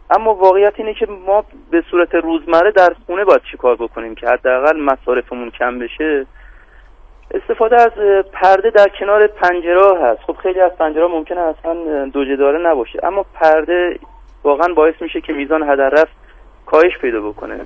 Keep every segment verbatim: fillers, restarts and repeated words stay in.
اما واقعیت اینه که ما به صورت روزمره در خونه باید چیکار بکنیم که حداقل مصارفمون کم بشه. استفاده از پرده در کنار پنجره هست. خب خیلی از پنجره ممکنه اصلا دوجه داره نباشه، اما پرده واقعا باعث میشه که میزان هدررفت کاهش پیدا بکنه.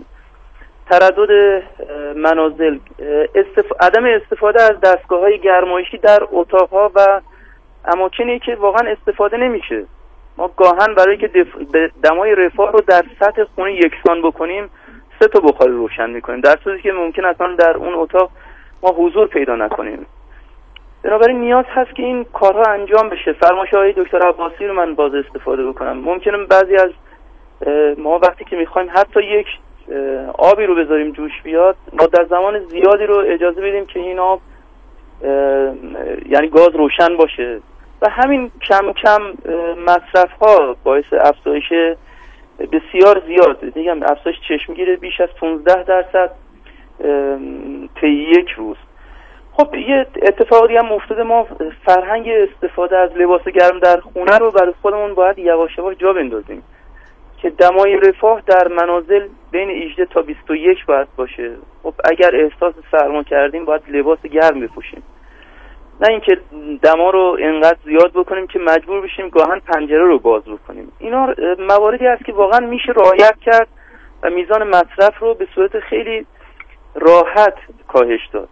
تردد منازل، استف... عدم استفاده از دستگاه‌های گرمایشی در اتاق‌ها و اماکنی که واقعا استفاده نمیشه. ما گاهن برای که دف... دمای رفاه رو در سطح خونه یکسان بکنیم سه تا بخار روشن میکنیم، در صورتی که ممکن اصلا در اون اتاق ما حضور پیدا نکنیم. بنابراین نیاز هست که این کارها انجام بشه. فرمایش های دکتر عباسی رو من باز استفاده بکنم. ممکنه بعضی از ما وقتی که میخوایم حتی یک آبی رو بذاریم جوش بیاد، ما در زمان زیادی رو اجازه بدیم که این آب یعنی گاز روشن باشه و همین کم کم مصرف ها باعث افزایش بسیار زیاد، میگم افزایش چشمگیر بیش از پانزده درصد طی یک روز. خب یه اتفاقی هم افتاده، ما فرهنگ استفاده از لباس گرم در خونه رو برای خودمون باید یواش یواش جا بندازیم که دمای رفاه در منازل بین هجده تا بیست و یک باید باشه. خب اگر احساس سرما کردیم باید لباس گرم بپوشیم، نه اینکه دما رو انقدر زیاد بکنیم که مجبور بشیم گاهن پنجره رو باز بکنیم. اینا مواردی هست که واقعا میشه رعایت کرد و میزان مصرف رو به صورت خیلی راحت کاهش داد.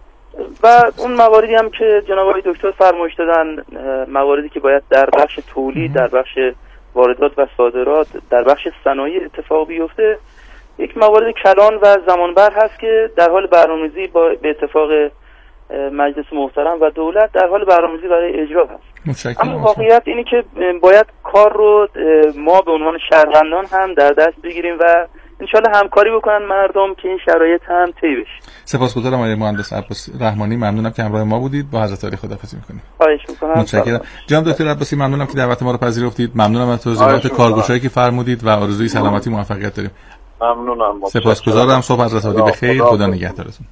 و اون مواردی هم که جناب آقای دکتر فرمایش دادن، مواردی که باید در بخش تولید، در بخش واردات و صادرات، در بخش صنایع اتفاق بیفته، یک موارد کلان و زمانبر هست که در حال برنامه‌ریزی با به اتفاق مجلس محترم و دولت در حال برنامه‌ریزی برای اجرا هست. اما واقعیت اینه که باید کار رو ما به عنوان شهروندان هم در دست بگیریم و انشالله همکاری بکنن مردم که این شرایط هم طی بشه. سپاسگزارم آقای مهندس عباسی رحمانی، ممنونم که همراه ما بودید. با حضرت عالی خداحافظی می‌کنیم. خواهش می‌کنم. متشکرم. جناب دکتر عباسی ممنونم که دعوت ما رو پذیرفتید. ممنونم از توضیحات کارگشایی که فرمودید و آرزوی سلامتی و موفقیت داریم. ممنونم. سپاسگزارم. صبح حضرت عالی بخیر. خدا نگهدارتون.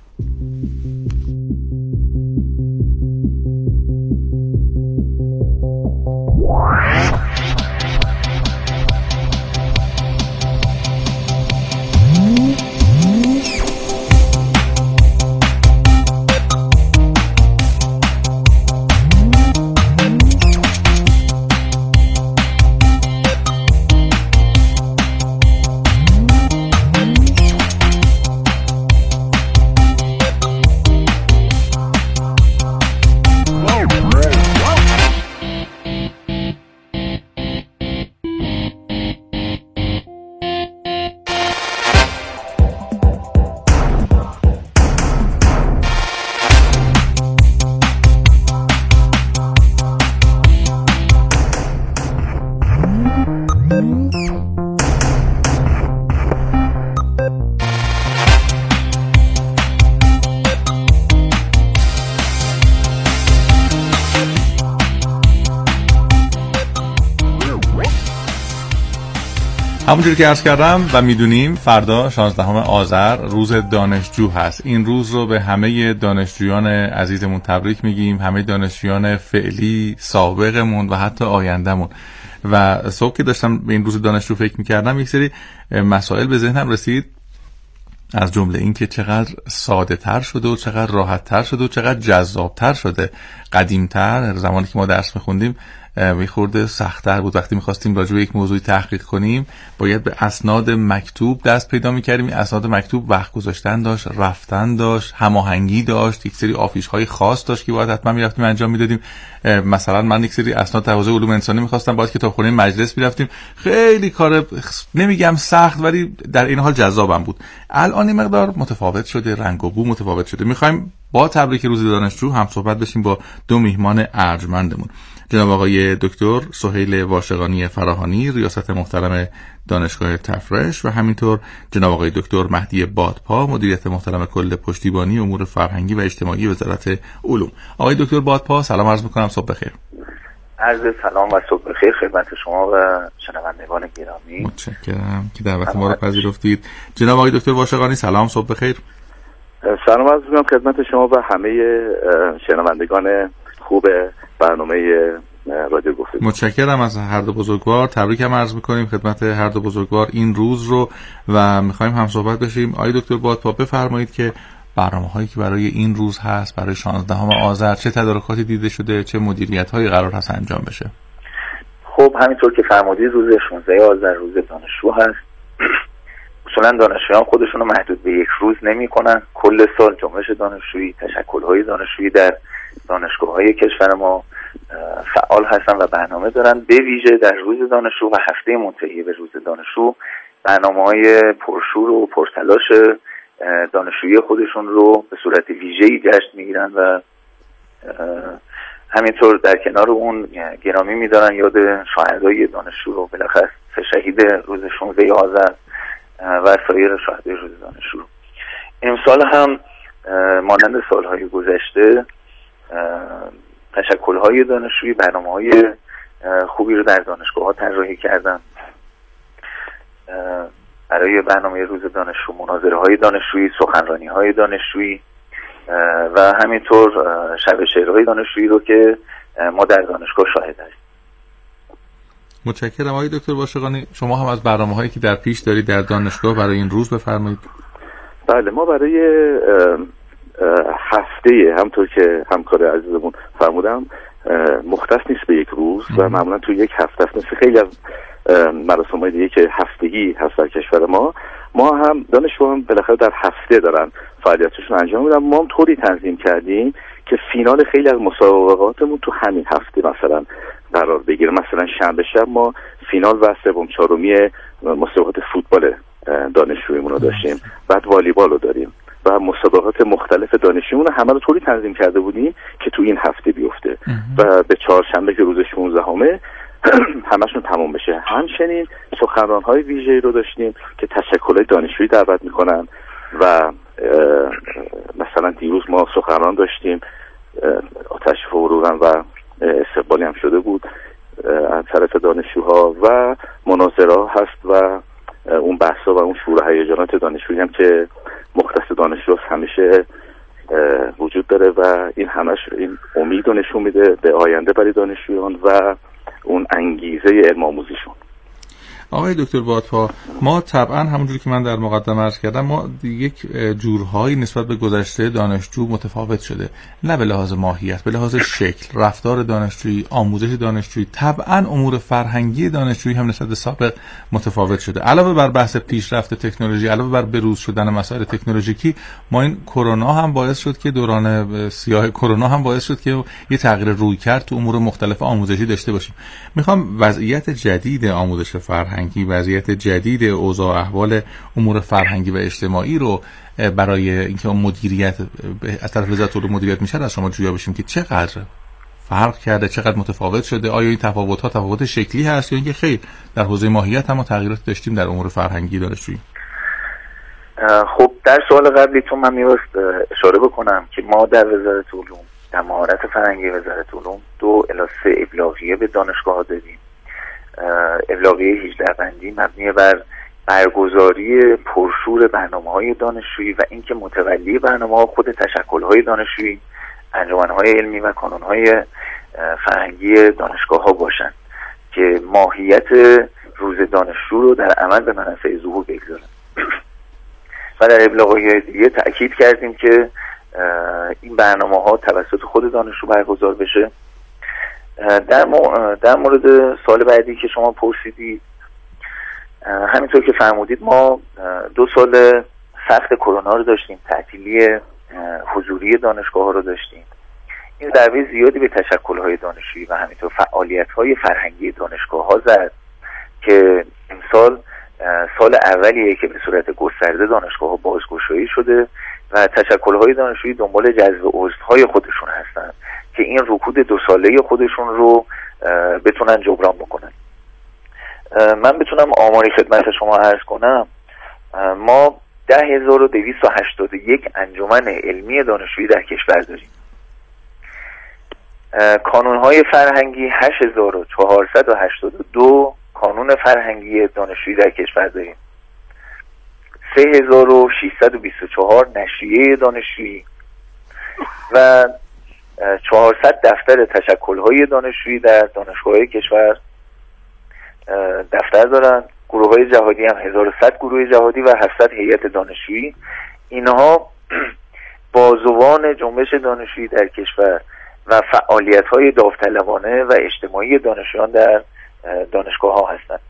همونجوری که عرض کردم و میدونیم فردا شانزدهم آذر روز دانشجو هست. این روز رو به همه دانشجویان عزیزمون تبریک میگیم، همه دانشجویان فعلی، سابقمون و حتی آیندهمون. و صبح که داشتم به این روز دانشجو فکر میکردم یک سری مسائل به ذهنم رسید، از جمله این که چقدر ساده تر شده و چقدر راحت تر شده و چقدر جذاب تر شده. قدیم تر زمانی که ما درس میخوندیم میخورده سخت‌تر بود. وقتی میخواستیم راجع به یک موضوعی تحقیق کنیم باید به اسناد مکتوب دست پیدا میکردیم. اسناد مکتوب وقت گذاشتن داشت، رفتن داشت، هماهنگی داشت، یک سری آفیش‌های خاص داشت که باید حتما میرفتیم انجام میدادیم. مثلا من یک سری اسناد در حوزه علوم انسانی میخواستم، باید کتابخونه مجلس میرفتیم. خیلی کار نمیگم سخت ولی در این حال جذابم بود. الان این مقدار متفاوت شده، رنگ و بو متفاوت شده. میخوایم با تبریک روز دانشجو هم صحبت بشیم با دو میهمان ارجمندمون، جناب آقای دکتر سهیل واشقانی فراهانی، ریاست محترم دانشگاه تفرش، و همینطور جناب آقای دکتر مهدی بادپا، مدیریت محترم کل پشتیبانی امور فرهنگی و اجتماعی وزارت علوم. آقای دکتر بادپا سلام عرض می‌کنم، صبح بخیر. عرض سلام و صبح بخیر خدمت شما و شنوندگان گرامی. متشکرم که دعوت ما رو پذیرفتید. جناب آقای دکتر واشقانی سلام، صبح بخیر. سلام عرض می‌کنم خدمت شما و همه شنوندگان خوب برنامه رادیو گفتگو. متشکرم از هر دو بزرگوار، تبریکم عرض می‌کنیم خدمت هر دو بزرگوار این روز رو و می‌خوایم هم صحبت بشیم. آقای دکتر بادپا بفرمایید که برنامه‌هایی که برای این روز هست، برای شانزدهم آذر چه تدارکاتی دیده شده، چه مدیریت‌هایی قرار هست انجام بشه؟ خب همینطور که فرمودید روز شانزدهم آذر روز دانشجو هست. اصولا دانشجویان خودشون رو محدود به یک روز نمی‌کنن. کل سال جنبش دانشجویی، تشکل‌های دانشجویی در دانشگاه‌های کشور ما فعال هستن و برنامه دارن. به ویژه در روز دانشجو و هفته منتهی به روز دانشجو برنامه‌های پرشور و پرتلاش دانشجویی خودشون رو به صورت ویژه‌ای جشن می‌گیرن و همینطور در کنار اون گرامی می‌دارن یاد شهدای دانشجو رو، بالاخره سه شهید روز شانزدهم آذر و سایر شهدای روز دانشجو. امسال هم مانند سال‌های گذشته تشکل‌های دانشجویی برنامه‌های خوبی رو در دانشگاه‌ها طراحی کردن. برای برنامه روز دانشجو مناظره‌های دانشجویی، سخنرانی‌های دانشجویی و همینطور شب شعرهای دانشجویی رو که ما در دانشگاه شاهد هستیم. متشکرم. آقای دکتر باشقانی، شما هم از برنامه‌هایی که در پیش دارید در دانشگاه برای این روز بفرمایید. بله، ما برای هفته همطور که همکار عزیزمون فرمودم مختص نیست به یک روز و معمولا تو یک هفته است. مثل خیلی از مراسم‌های دیگه که هفتگی هست در کشور ما، ما هم دانشجوها هم بالاخره در هفته دارن فعالیتشون انجام میدن. ما هم طوری تنظیم کردیم که فینال خیلی از مسابقاتمون تو همین هفته مثلا قرار بگیره. مثلا شنبه شب ما فینال و سوم چهارمی مسابقات فوتبال دانشجوییمون رو داشتیم، بعد والیبال رو داریم و مسابقات مختلف دانشجوییمون رو همه رو طوری تنظیم کرده بودیم که تو این هفته بیفته و به چهارشنبه که روز شانزدهمه همشون تمام بشه. همچنین سخنران‌های ویژه‌ای رو داشتیم که تشکل‌های دانشجویی دعوت می‌کنن و مثلا دیروز ما سخنران داشتیم، آتش فروغن و استقبالی هم شده بود از طرف دانشجوها و مناظره هست و اون بحثا و اون شور و هیجانات دانشجویی هم که مختص دانشجو همیشه وجود داره و این همش این امید رو نشون میده به آینده برای دانشجویان و اون انگیزه علم آموزیشون. آقای دکتر بادپا، ما طبعا همونجوری که من در مقدمه عرض کردم ما یک جورهایی نسبت به گذشته دانشجو متفاوت شده، نه به لحاظ ماهیت، به لحاظ شکل، رفتار دانشجویی، آموزش دانشجویی، طبعا امور فرهنگی دانشجویی هم نسبت به سابق متفاوت شده. علاوه بر بحث پیشرفت تکنولوژی، علاوه بر بروز شدن مسائل تکنولوژیکی، ما این کرونا هم باعث شد که دوران سیاه کرونا هم باعث شد که یه تغییر رویکرد تو امور مختلف آموزشی داشته باشیم. میخوام وضعیت جدید آموزش فرهنگی، وضعیت جدید اوضاع احوال امور فرهنگی و اجتماعی رو برای اینکه مدیریت از طرف وزارت علوم مدیریت میشه از شما جویا بشیم که چقدر فرق کرده، چقدر متفاوت شده. آیا این تفاوت‌ها تفاوت شکلی هست یا اینکه خیر در حوزه ماهیت هم تغییرات داشتیم در امور فرهنگی دانشجویی؟ خب در سوال قبلیتون من می‌خواست اشاره بکنم که ما در وزارت علوم در مهارت فرهنگی وزارت علوم دو الی سه ابلاغیه به دانشگاه‌ها دادیم. ابلاغیه هجده بندی مبنی بر برگزاری پرشور برنامه‌های دانشجویی و اینکه متولی برنامه‌ها خود تشکل‌های دانشجویی، انجمن‌های علمی و کانون‌های فرهنگی دانشگاه‌ها باشند که ماهیت روز دانشجو رو در عمل به منافع ظهور بگذارن. و در ابلاغیه دیگه تأکید کردیم که این برنامه‌ها توسط خود دانشجو برگزار بشه. در, در مورد سال بعدی که شما پرسیدید، همینطور که فرمودید ما دو سال سخت کرونا رو داشتیم، تعطیلی حضوری دانشگاه ها رو داشتیم. این ضربه زیادی به تشکل‌های دانشجویی و همینطور فعالیت‌های فرهنگی دانشگاه ها زد که امسال سال اولیه که به صورت گسترده دانشگاه ها بازگشایی شده و تشکل‌های دانشجویی دنبال جذب عضوهای خودشون هستن که این رکود دو ساله خودشون رو بتونن جبران بکنن. من بتونم آماری خدمت شما عرض کنم، ما ده هزار و دویست و هشتاد و یک انجمن علمی دانشجویی در کشور داریم. کانون‌های فرهنگی هشت هزار و چهارصد و هشتاد و دو کانون فرهنگی دانشجویی در کشور داریم. سه هزار و ششصد و بیست و چهار نشریه دانشجویی و چهارصد دفتر تشکل‌های دانشجویی در دانشگاه‌های کشور دفتر دارن. گروه‌های جهادی هم هزار و صد گروه جهادی و هفتصد هیئت دانشجویی. اینها بازوان جنبش دانشجویی در کشور و فعالیت‌های داوطلبانه و اجتماعی دانشجویان در دانشگاه‌ها هستند.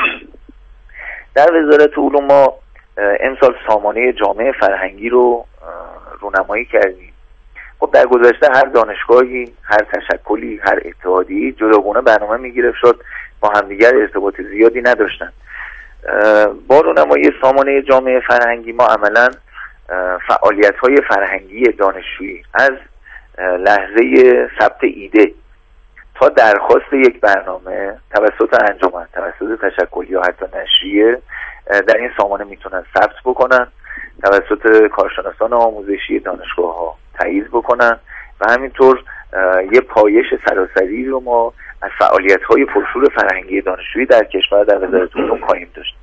در وزارت علوم ما امسال سامانه جامعه فرهنگی رو رونمایی کردیم. خب در گذشته هر دانشگاهی، هر تشکلی، هر اتحادیه‌ای جداگانه برنامه می‌گرفت، شد با همدیگر ارتباط زیادی نداشتن. با رونمایی سامانه جامعه فرهنگی ما عملاً فعالیت‌های فرهنگی دانشجویی از لحظه ثبت ایده تا درخواست یک برنامه توسط انجمن، توسط تشکلی یا حتی نشریه در این سامانه میتونن ثبت بکنن، توسط کارشناسان آموزشی دانشگاه‌ها تایید بکنن و همینطور یه پایش سراسری رو ما از فعالیت‌های پرشور فرهنگی دانشجویی در کشور در وزارت علوم قایم داشتیم.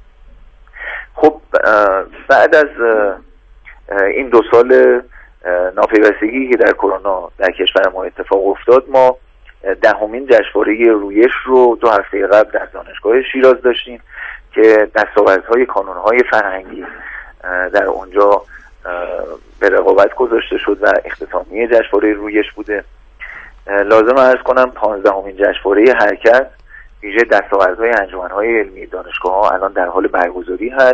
خب بعد از این دو سال ناپیوستگی که در کرونا در کشور ما اتفاق افتاد، ما دهمین جشنواره رویش رو دو هفته قبل در دانشگاه شیراز داشتیم که دستاوردهای کانونهای فرهنگی در اونجا به رقابت گذاشته شد و اختتامیه جشنواره رویش بوده. لازم عرض کنم پانزدهمین جشنواره حرکت ویژه دستاوردهای انجمنهای علمی دانشگاه‌ها الان در حال برگزاری هست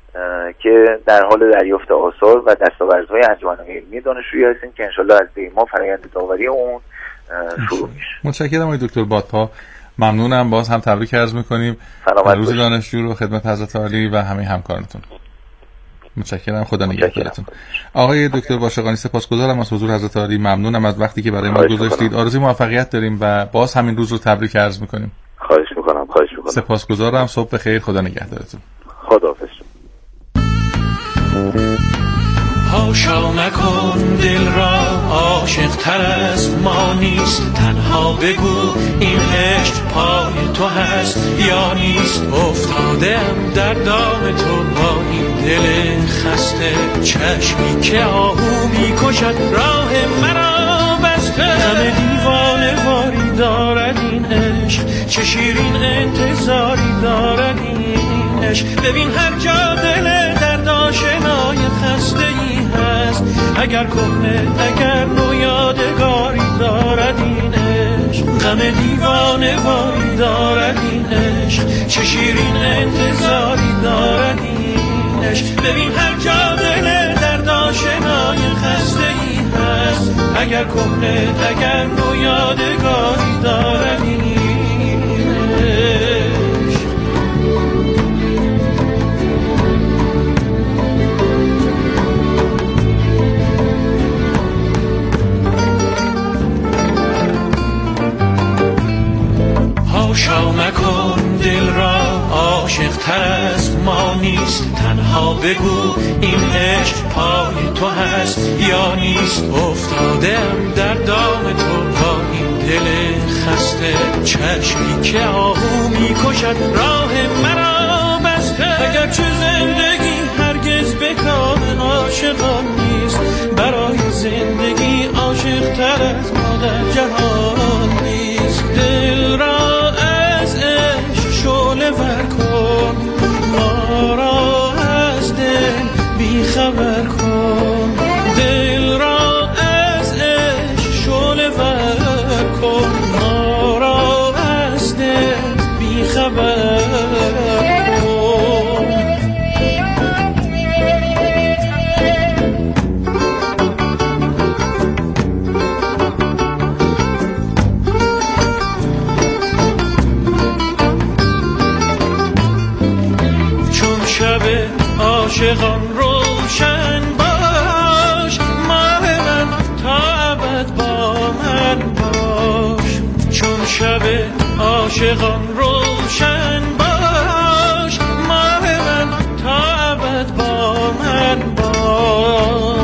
که در حال دریافت آثار و دستاوردهای انجمنهای علمی دانشجویی هستیم که انشالله از دی ما فرآیند داوری اون شروع میشه. متشکرم آقای دکتر بادپا، ممنونم. باز هم تبریک عرض میکنیم روز دانشجو رو خدمت حضرت عالی و همه همکارانتون. متشکرم، خدا نگهدارتون. آقای دکتر باشقانی سپاسگزارم از حضور حضرت عالی، ممنونم از وقتی که برای ما گذاشتید. آرزوی موفقیت داریم و باز همین روز رو تبریک عرض میکنیم. خواهش میکنم خواهش میکنم سپاسگزارم. صبح بخیر، خدا نگهدارتون. خداحافظ. هاشا نکن دل را عاشق تر از ما نیست، تنها بگو این عشق پای تو هست یا نیست. افتادم در دام تو با این دل خسته، چشمی که آهو میکشد راه مرا بسته. همه دیوانه واری دارد این عشق، چه شیرین انتظاری دارد این عشق. ببین هر جا دل درد آشنای خسته ای هست، اگر کهنه اگر نو یادگاری دارد این عشق. غم دیوانه واری دارد این عشق، چه شیرین انتظاری دارد این عشق. ببین هر جا دل درد آشنای خسته ای هست، اگر کهنه اگر نو یادگاری دارد این عشق. هاشا نکن دل را عاشق تر از ما نیست، تنها بگو این عشق پای تو هست یا نیست. افتادم در دام تو با این دل خسته، چشمی که آهو میکشد راه مرا بسته. اگرچه زندگی هرگز به کام عاشقان نیست، برای زندگی عاشق تر از ما در جهان نیست. دل را شعله ور کن، ما را از دل بیخبر کن. دل را از عشق شعله ور کن، ما را از دل بیخبر کن. عاشقان روشن باش، ماه من تا ابد با من باش. چون شب عاشقان روشن باش، ماه من تا ابد با من باش.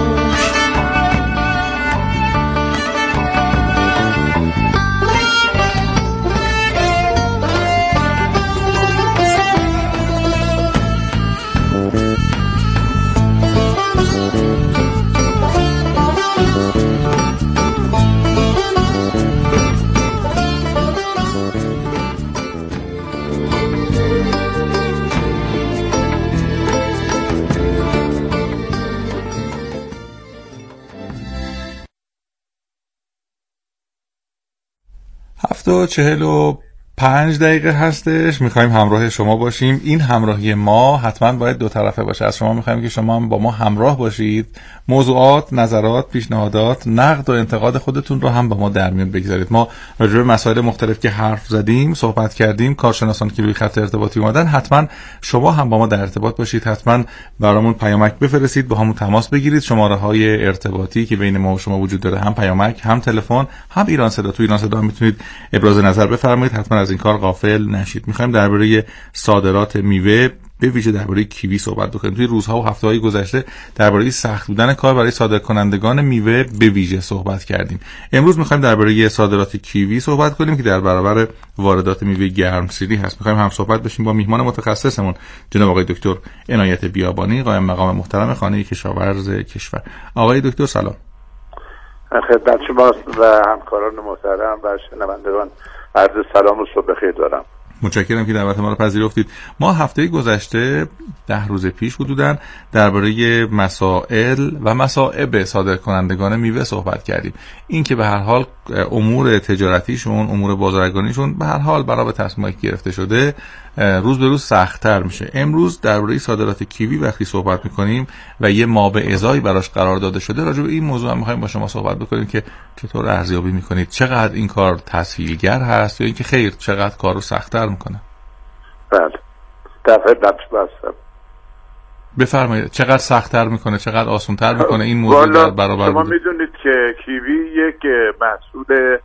هفت و چهل و پنج دقیقه هستش. میخوایم همراه شما باشیم. این همراهی ما حتما باید دو طرفه باشه. از شما میخوایم که شما هم با ما همراه باشید، موضوعات، نظرات، پیشنهادات، نقد و انتقاد خودتون رو هم با ما در میون بگذارید. ما راجع به مسائل مختلف که حرف زدیم، صحبت کردیم، کارشناسان که روی خط ارتباطی اومدن، حتما شما هم با ما در ارتباط باشید. حتما برامون پیامک بفرستید، با همون تماس بگیرید. شماره‌های ارتباطی که بین ما و شما وجود داره، هم پیامک، هم تلفن، هم ایران صدا. تو ایران صدا هم میتونید ابراز نظر بفرمایید. حتما از این کار غافل نشید. میخوایم درباره صادرات میوه، به ویژه درباره کیوی صحبت بکنیم. توی روزها و هفته‌های گذشته درباره سخت بودن کار برای صادرکنندگان میوه به ویژه صحبت کردیم. امروز میخوایم درباره صادرات کیوی صحبت کنیم که در برابر واردات میوه گرمسیری هست. میخوایم هم صحبت بشیم با میهمان متخصصمون، جناب آقای دکتر عنایت بیابانی، قائم مقام محترم خانه کشاورز کشور. آقای دکتر سلام. خدمت شما و همکاران محترم و شنوندگان عرض سلام و صبح بخیر دارم. متشکرم که دعوت ما رو پذیرفتید. ما هفته گذشته ده روز پیش حدوداً درباره مسائل و مصائب صادرکنندگان میوه صحبت کردیم. این که به هر حال امور تجارتیشون، امور بازرگانیشون به هر حال برای تصمیمایی گرفته شده روز به روز سخت‌تر میشه. امروز درباره صادرات کیوی وقتی صحبت میکنیم و یه مابعضایی براش قرار داده شده، راجع به این موضوع هم میخوایم با شما صحبت بکنیم که چطور ارزیابی میکنید، چقدر این کار تسهیلگر هست یا اینکه خیر چقدر کارو سخت‌تر میکنه. بله. دفعه بحثم. بفرمایید. چقدر سخت‌تر میکنه، چقدر آسان‌تر میکنه این موضوع در برابر شما میدونید که کیوی یک محصول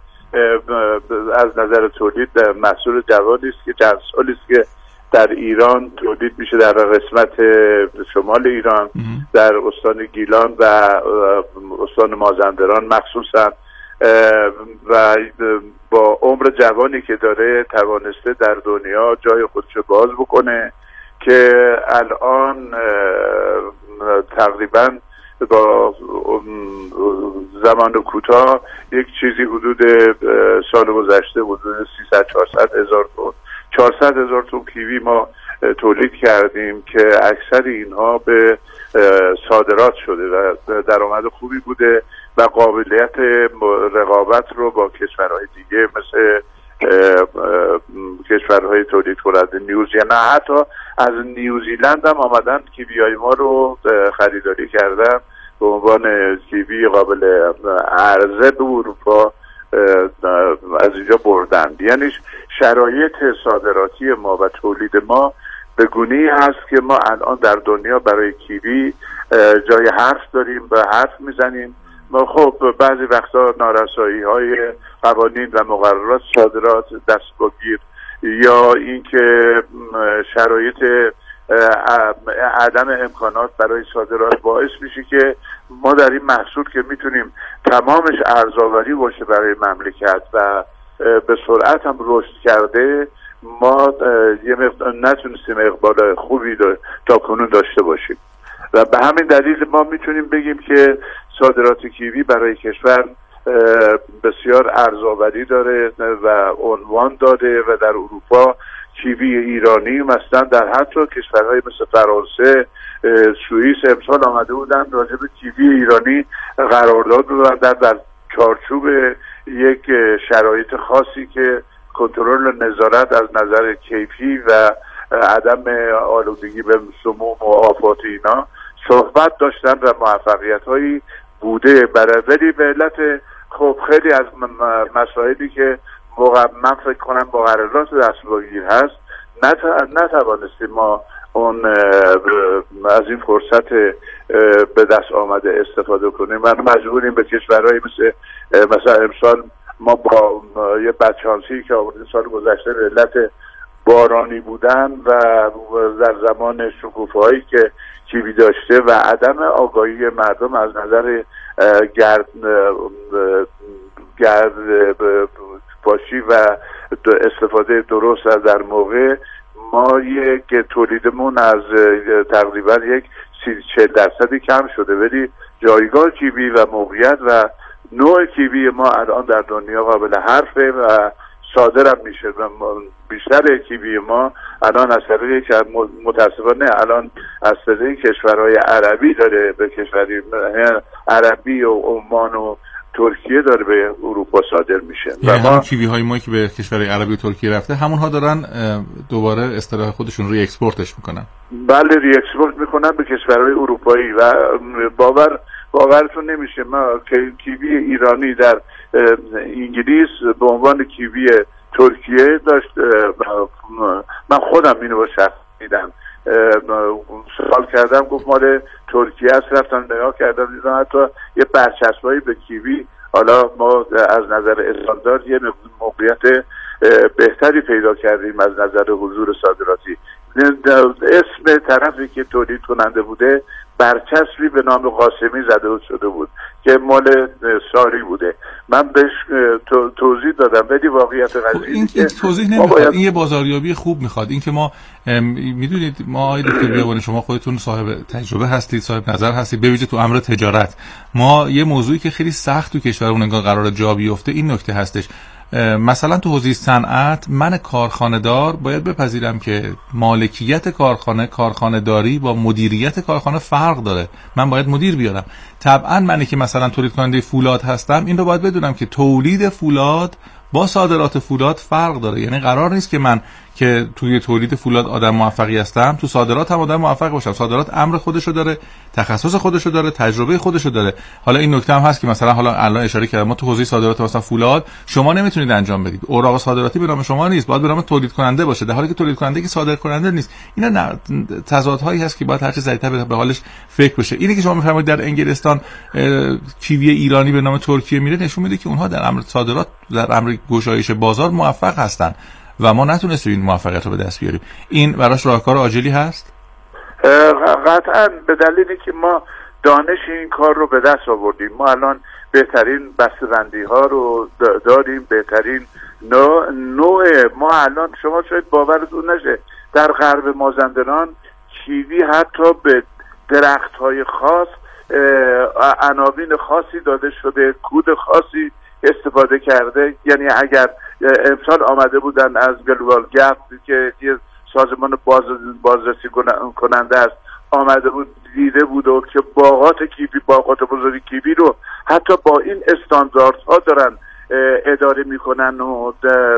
از نظر تولید محصول جوانی است که چند سالی است که در ایران تولید میشه، در قسمت شمال ایران ام. در استان گیلان و استان مازندران مخصوصا، و با عمر جوانی که داره توانسته در دنیا جای خودشو باز بکنه که الان تقریبا با زمان کوتاه یک چیزی حدود سال گذشته حدود سیصد چهارصد هزار تن چهارصد هزار تن کیوی ما تولید کردیم که اکثر اینها به صادرات شده و درآمد خوبی بوده و قابلیت رقابت رو با کشورهای دیگه مثل کشورهای تولید کننده نیوزیلند، نه حتی از نیوزیلند هم آمدن کیویای ما رو خریداری کردن به عنوان کیوی قابل عرضه به اروپا از اینجا بردند. یعنی شرایط صادراتی ما و تولید ما به گونه‌ای هست که ما الان در دنیا برای کیوی جای حرف داریم و حرف میزنیم. ما خب بعضی وقتا نارسایی های قوانین و مقررات صادرات دستگیر یا اینکه شرایط عدم امکانات برای صادرات باعث میشه که ما در این محصول که میتونیم تمامش ارزآوری باشه برای مملکت و به سرعت هم رشد کرده، ما یه مقدار نتونستیم اقبال خوبی تا کنون داشته باشیم و به همین دلیل ما میتونیم بگیم که صادرات کیوی برای کشور بسیار ارزآوری داره و عنوان داده و در اروپا کیوی ایرانی مثلا در حتی کشورهای مثل فرانسه، سوئیس امسال آمده بودن راجع به کیوی ایرانی قرارداد بودن در, در چارچوب یک شرایط خاصی که کنترل نظارت از نظر کیفی و عدم آلودگی به سموم و آفات اینا صحبت داشتن و موفقیت هایی بوده. برای ولی به علت خب خیلی از مسائلی که من فکر کنم با قرارداد دستگیر هست نتوانستیم ما اون از این فرصت به دست آمده استفاده کنیم و مجبوریم به کشورهایی مثل مثلا امسال ما با یه بدشانسی که آوردیم سال گذشته به علت بارانی بودن و در زمان شکوفه‌هایی که کیوی داشته و عدم آگاهی مردم از نظر گرد گرد پاشی و استفاده درست از در موقع، ما یک تولیدمون از تقریبا یک سی چهل درصدی کم شده، ولی جایگاه کیوی و موقعیت و نوع کیوی ما الان در دنیا قابل حرفه و صادرم میشه و بیشتر کیوی ما الان از طریق که متاسفانه الان از طریق کشورهای عربی داره به کشوری عربی و عمان و ترکیه داره به اروپا صادر میشه. و یعنی همون کیوی های ما که به کشور عربی و ترکیه رفته همونها دارن دوباره اصطلاح خودشون ری اکسپورتش میکنن. بله ری اکسپورت میکنن به کشورهای اروپایی و باور باورتون نمیشه ما کیوی ایرانی در انگلیس به عنوان کیوی ترکیه داشت. من خودم اینو با شخص دیدم، سوال کردم گفت مال ترکیه است، رفتم نگاه کردم دیدم حتی یه برچسبایی به کیوی. حالا ما از نظر استاندارد یه موقعیت بهتری پیدا کردیم از نظر حضور صادراتی. اسم طرفی که تولید کننده بوده برچسبی به نام قاسمی زده شده بود که مال ساری بوده. من بهش توضیح دادم ولی واقعیت قضیه این, این توضیح نمیخواد، باید... این یه بازاریابی خوب میخواد. این که ما میدونید ما آقای دکتر بیابانی شما خودتون صاحب تجربه هستید، صاحب نظر هستید، به ویژه تو امر تجارت. ما یه موضوعی که خیلی سخت تو کشورمون انگار قرار جا بیفته این نکته هستش. مثلا تو حوزه صنعت من کارخانه دار باید بپذیرم که مالکیت کارخانه کارخانه داری با مدیریت کارخانه فرق داره. من باید مدیر بیارم. طبعا منی که مثلا تولید کننده فولاد هستم این رو باید بدونم که تولید فولاد با صادرات فولاد فرق داره. یعنی قرار نیست که من که توی تولید فولاد آدم موفقی هستم تو صادرات هم آدم موفق باشم. صادرات امر خودشو داره، تخصص خودشو داره، تجربه خودشو داره. حالا این نکته هم هست که مثلا حالا الان اشاره کردم ما تو حوزه صادرات مثلا فولاد شما نمیتونید انجام بدید، اوراق صادراتی به نام شما نیست، باید به نام تولید کننده باشه، در حالی که تولید کننده که صادر کننده نیست. اینا تضادهایی هست که باید هر چه سریعتر به حالش فکر بشه. اینی که شما میفرمایید در انگلستان کیوی ایرانی به نام ترکیه میره نشون میده که اونها در امر صادرات در امر گشایش بازار موفق هستن و ما نتونستیم این موفقیت رو به دست بیاریم. این براش راهکار عاجلی هست؟ قطعا به دلیلی که ما دانش این کار رو به دست آوردیم. ما الان بهترین بسته‌بندی ها رو داریم، بهترین نوع, نوع ما الان شما شاید باورتون نشه در غرب مازندران کیوی حتی به درخت های خاص عناوین خاصی داده شده، کود خاصی استفاده کرده. یعنی اگر امسال آمده بودن از گلوبال گپ که یه سازمان باز بازرسی کننده است آمده بود دیده بود و که باغات کیوی باغات بزرگ کیوی رو حتی با این استانداردها دارن اداره میکنن و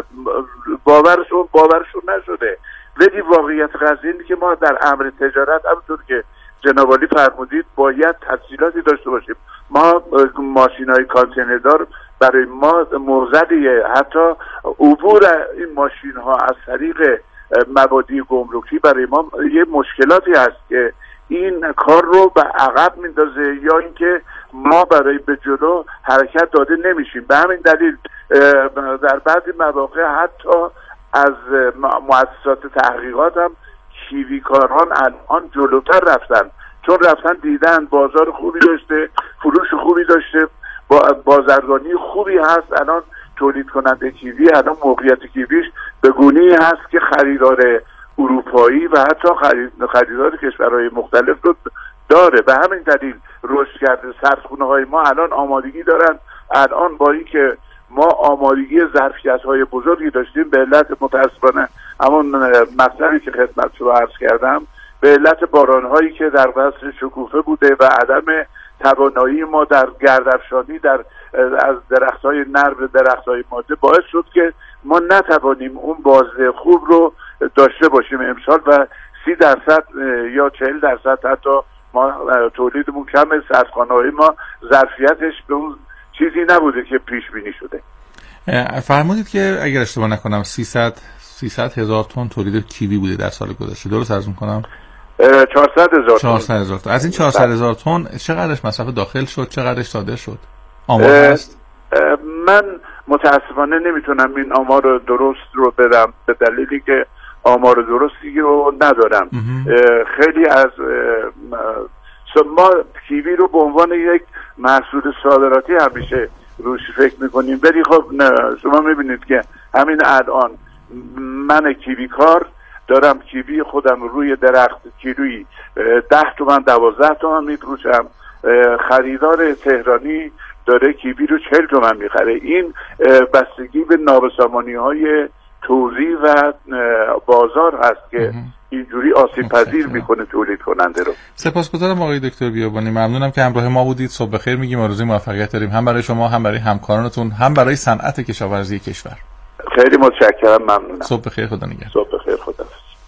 باورشون باورشون نشده. ولی واقعیت قضیه اینه که ما در امر تجارت همونطور که جناب عالی فرمودید باید تسهیلاتی داشته باشیم. ما ماشین‌های کانتینردار برای ما موزلیه، حتی عبور این ماشین‌ها از طریق مبادی گمرکی برای ما یه مشکلاتی هست که این کار رو به عقب میندازه یا اینکه ما برای به جلو حرکت داده نمیشیم. به همین دلیل در بعضی مواقع حتی از مؤسسات تحقیقات هم کیوی کاران الان جلوتر رفتن، چون رفتن دیدن بازار خوبی داشته، فروش خوبی داشته، بازرگانی خوبی هست. الان تولید کننده کیوی الان موقعیت کیویش به گونه‌ای هست که خریدار اروپایی و حتی خرید خریدار کشورهای مختلف رو داره. به همین دلیل رشد کرده. سردخونه‌های ما الان آمادگی دارن. الان با این که ما آمادگی ظرفیت‌های بزرگی داشتیم به علت متأسفانه همون مطلبی که خدمت شما عرض کردم، به علت باران‌هایی که در فصل شکوفه بوده و عدم توانایی ما در گردافشانی در از درخت‌های نر به درخت‌های ماده باعث شد که ما نتوانیم اون بازده خوب رو داشته باشیم امسال و سی درصد یا چهل درصد حتی ما تولیدمون کمه. سردخانه‌های ما ظرفیتش به اون چیزی نبوده که پیش بینی شده. فرمودید که اگر اشتباه نکنم سیصد هزار تن تولید کیوی بوده در سال گذشته، درست عرض می‌کنم؟ چهارصد هزار تن. چهارصد هزار تن. از این چهارصد هزار تن چقدرش مصرف داخل شد، چقدرش صادر شد؟ آمار هست؟ من متاسفانه نمیتونم این آمار رو درست رو بدم به دلیلی که آمار درستی رو ندارم. خیلی از ما کیوی رو به عنوان یک محصول صادراتی همیشه روش فکر میکنیم، ولی خب شما میبینید که همین الان من کیوی کار دارم کیوی خودم روی درخت کیلویی ده تومن دوازده تومن میفروشم. خریدار تهرانی داره کیوی رو چهل تومن میخره. این بستگی به نابسامانی های توزیع و بازار هست که اینجوری آسیب پذیر میکنه تولید کننده رو. سپاسگزارم آقای دکتر بیابانی، ممنونم که همراه ما بودید. صبح بخیر میگیم، آرزوی موفقیت داریم هم برای شما، هم برای همکارانتون، هم برای صنعت کشاورزی کشور. خیلی متشکرم، ممنونم. صبح بخیر، خدا نگهدار. صبح بخیر، خدا.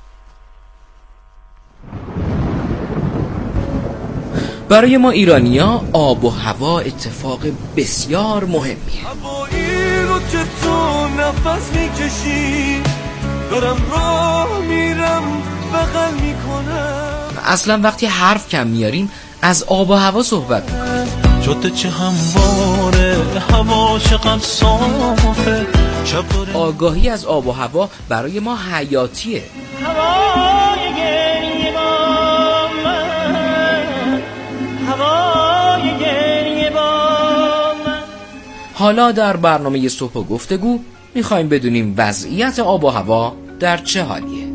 برای ما ایرانی‌ها آب و هوا اتفاق بسیار مهمیه. هوایی رو که تو نفس میکشی دارم راه میرم بغل میکنم. اصلا وقتی حرف کم میاریم از آب و هوا صحبت میکنیم. جاده چه همواره، هوا چقدر صافه. آگاهی از آب و هوا برای ما حیاتیه. هوای گریه با من، هوای گریه با من. حالا در برنامه صبح و گفتگو میخوایم بدونیم وضعیت آب و هوا در چه حالیه.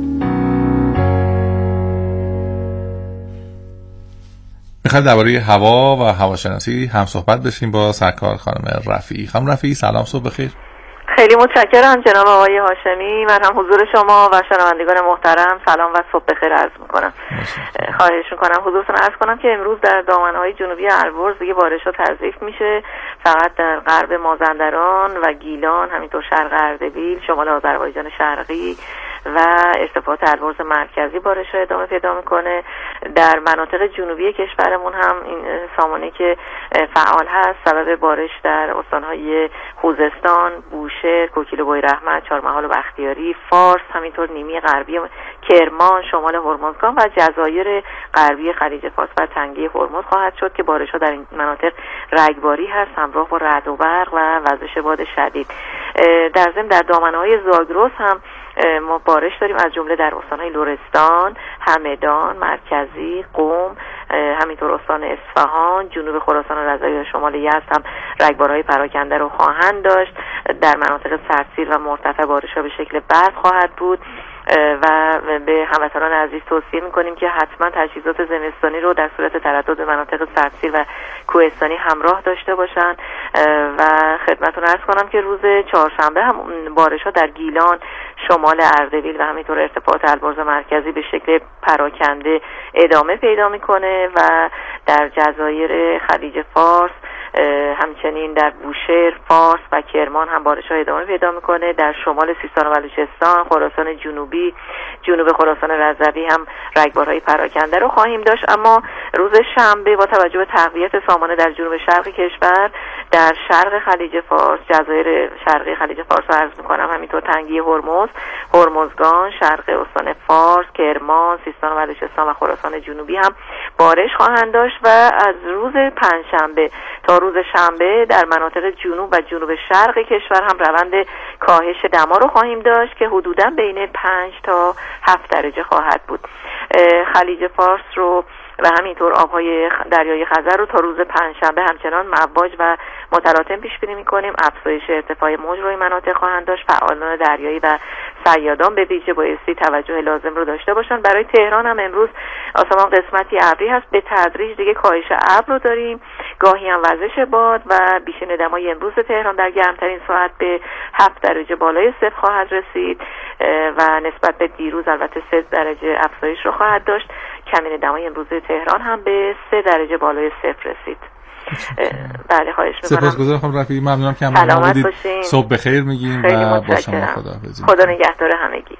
میخوایم درباره هوا و هواشناسی هم صحبت بشیم با سرکار خانم رفیعی. خانم رفیعی سلام، صبح بخیر. خیلی متشکرم جناب آقای هاشمی. من هم حضور شما و شنوندگان محترم سلام و صبح بخیر عرض میکنم. خواهش میکنم حضورتون عرض کنم که امروز در دامنهای جنوبی البرز دیگه بارش‌ها تضعیف میشه، فقط در غرب مازندران و گیلان، همینطور شرق اردبیل، شمال آذربایجان شرقی و ارتفاعات البرز مرکزی بارش‌ها ادامه پیدا میکنه. در مناطق جنوبی کشورمون هم این سامانه که فعال هست سبب بارش در استان‌های خوزستان، بوشهر، کوکیلوبای رحمت، چهارمحال و بختیاری، فارس، همینطور نیمی غربی کرمان، شمال هرمزگان و جزایر غربی خلیج فارس و تنگه هرمز خواهد شد که بارش‌ها در این مناطق رگباری هست همراه با رعد و برق و وزش باد شدید. در ضمن در دامنه‌های زاگرس هم ما بارش داریم، از جمله در استان‌های لرستان، همدان، مرکزی، قم، همینطور استان اصفهان، جنوب خراسان و رضوی و شمال یزد هم رگبارهای پراکنده رو خواهند داشت. در مناطق سردسیر و مرتفع بارش‌ها به شکل برف خواهد بود و به هموطنان عزیز توصیه می‌کنیم که حتما تجهیزات زمستانی رو در صورت تردد به مناطق سردسیر و کوهستانی همراه داشته باشند. و خدمتتون عرض کنم که روز چهارشنبه هم بارش‌ها در گیلان، شمال اردبیل و همینطور ارتفاعات البرز مرکزی به شکل پراکنده ادامه پیدا می‌کنه و در جزایر خلیج فارس، همچنین در بوشهر، فارس و کرمان هم بارش‌ها ادامه پیدا می‌کنه. در شمال سیستان و بلوچستان، خراسان جنوبی، جنوب خراسان رضوی هم رگبارهای پراکنده رو خواهیم داشت. اما روز شنبه با توجه به تقویت سامانه در جنوب شرق کشور، در شرق خلیج فارس، جزایر شرقی خلیج فارس رو عرض می‌کنم، همینطور تنگی هرمز، هرمزگان، شرق استان فارس، کرمان، سیستان و بلوچستان و خراسان جنوبی هم بارش خواهند داشت و از روز پنجشنبه تا روز شنبه در مناطق جنوب و جنوب شرق کشور هم روند کاهش دما رو خواهیم داشت که حدوداً بین پنج تا هفت درجه خواهد بود. خلیج فارس رو و همینطور آبهای دریای خزر رو تا روز پنجشنبه همچنان مواج و متلاطم پیش بینی می‌کنیم. افزایش ارتفاع موج روی مناطق خواهند داشت. فعالان دریایی و صیادان به ویژه بایستی توجه لازم رو داشته باشن. برای تهران هم امروز آسمان قسمتی ابری هست، به تدریج دیگه کاهش ابر رو داریم، گاهی هم وزش باد و بیشترین دمای امروز تهران در گرمترین ساعت به هفت درجه بالای صفر خواهد رسید و نسبت به دیروز البته سه درجه افزایش رو خواهد داشت. کمین دمای امروز تهران هم به سه درجه بالای صفر رسید. بله خواهش می‌کنم. سپاسگزارم خانم رفیعی، ممنونم که همراه ما بودید. صبح بخیر میگیم و با شما خداحافظی. خدا نگهدار همگی.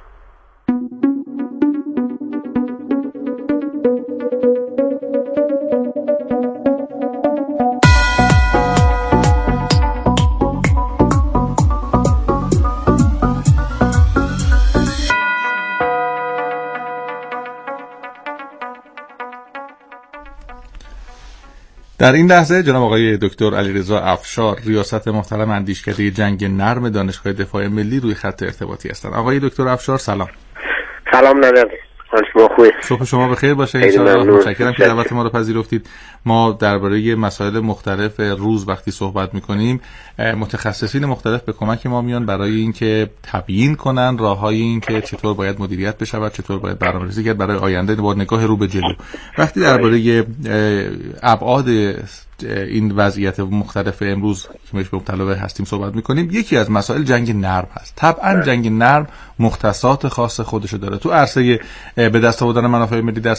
در این لحظه جناب آقای دکتر علیرضا افشار ریاست محترم اندیشکده جنگ نرم دانشگاه دفاع ملی روی خط ارتباطی هستند. آقای دکتر افشار سلام. سلام نظر شما خوبه؟ صبح شما بخیر باشه ان شاء الله. متشکرم که دعوت ما رو پذیرفتید. ما درباره مسائل مختلف روز وقتی صحبت می‌کنیم، متخصصین مختلف به کمک ما میان برای اینکه تبیین کنن راههای اینکه چطور باید مدیریت بشود، چطور باید برنامه‌ریزی کرد برای آینده با نگاه رو به جلو. وقتی درباره ابعاد این وضعیت مختلف امروز که بهش مبتلا هستیم صحبت میکنیم، یکی از مسائل جنگ نرم هست. طبعا جنگ نرم مختصات خاص خودشو داره. تو عرصه به دست آوردن منافع ملی در